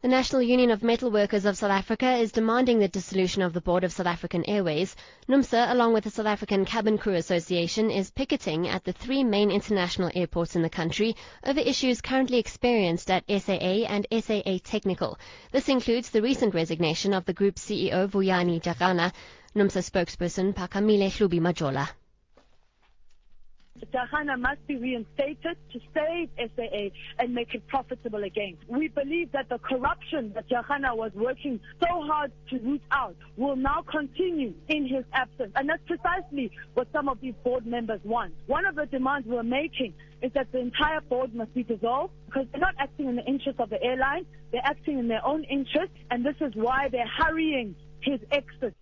The National Union of Metal Workers of South Africa is demanding the dissolution of the board of South African Airways. NUMSA, along with the South African Cabin Crew Association, is picketing at the three main international airports in the country over issues currently experienced at SAA and SAA Technical. This includes the recent resignation of the group's CEO Vuyani Jagana. NUMSA spokesperson Phakamile Hlubi-Majola. Jagana must be reinstated to save SAA and make it profitable again. We believe that the corruption that Jagana was working so hard to root out will now continue in his absence. And that's precisely what some of these board members want. One of the demands we're making is that the entire board must be dissolved because they're not acting in the interest of the airline. They're acting in their own interest, and this is why they're hurrying his exit.